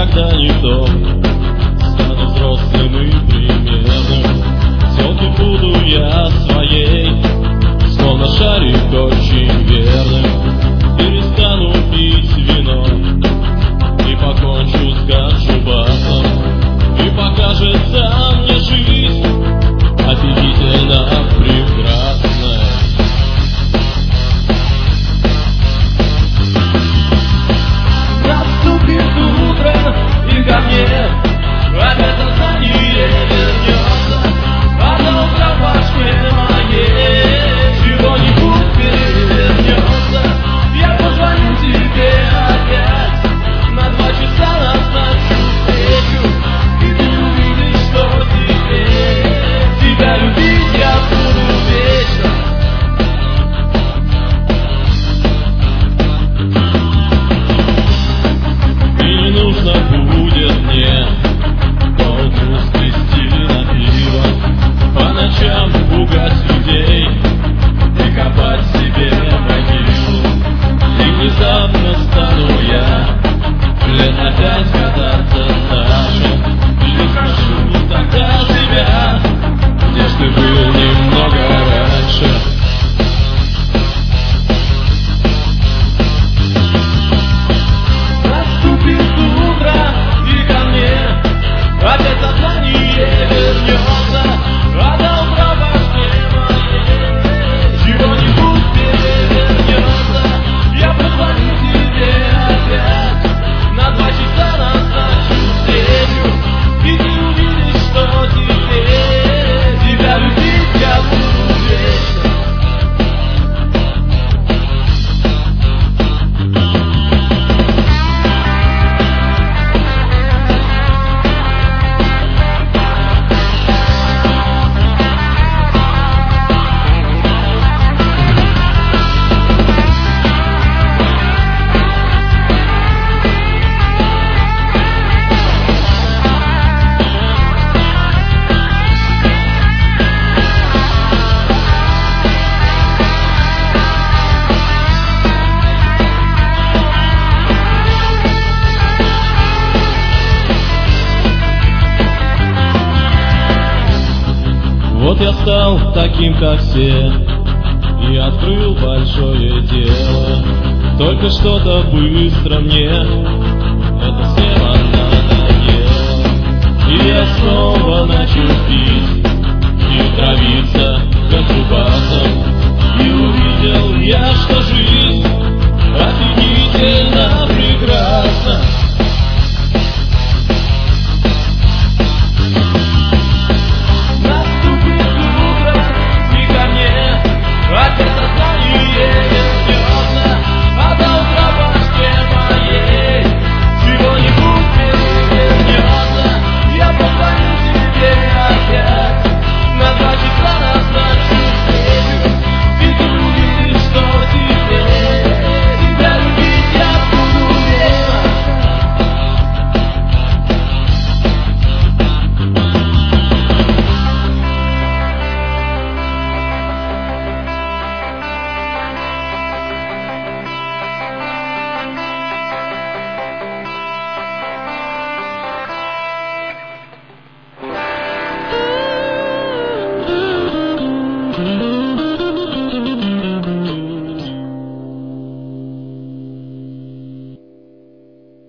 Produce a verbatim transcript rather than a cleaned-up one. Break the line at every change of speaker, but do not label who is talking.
когда никто. Стану взрослым и примерным, тёлке буду я своей, словно шарик очень верным. Перестану пить вино и покончу с ганджубасом, и покажется мне жизнь офигительно прекрасная. Наступит утро, и ко мне опять сознание вернется, а на утро в башке моей чего-нибудь перевернется. Я позвоню тебе опять на два часа назначу встречу, и ты увидишь, что теперь тебя любить я буду вечно. И не нужно будет мне полку стрясти на пиво, по ночам пугать людей и копать себе могилу. И внезапно стану я лет на пять кататься старше, и спрошу тогда себя, где ж ты был немного раньше. Наступит утро, и ко мне опять сознание вернется, а до утра в башке моей чего-нибудь перевернется. Я позвоню тебе опять на два часа назначу встречу, и ты увидишь, что теперь тебя любить я буду вечно. Вот я стал таким, как все, и открыл большое дело. Только что-то быстро мне это схема надоело. И я снова начал пить и травиться ганджубасом, и увидел я, что жизнь офигительна.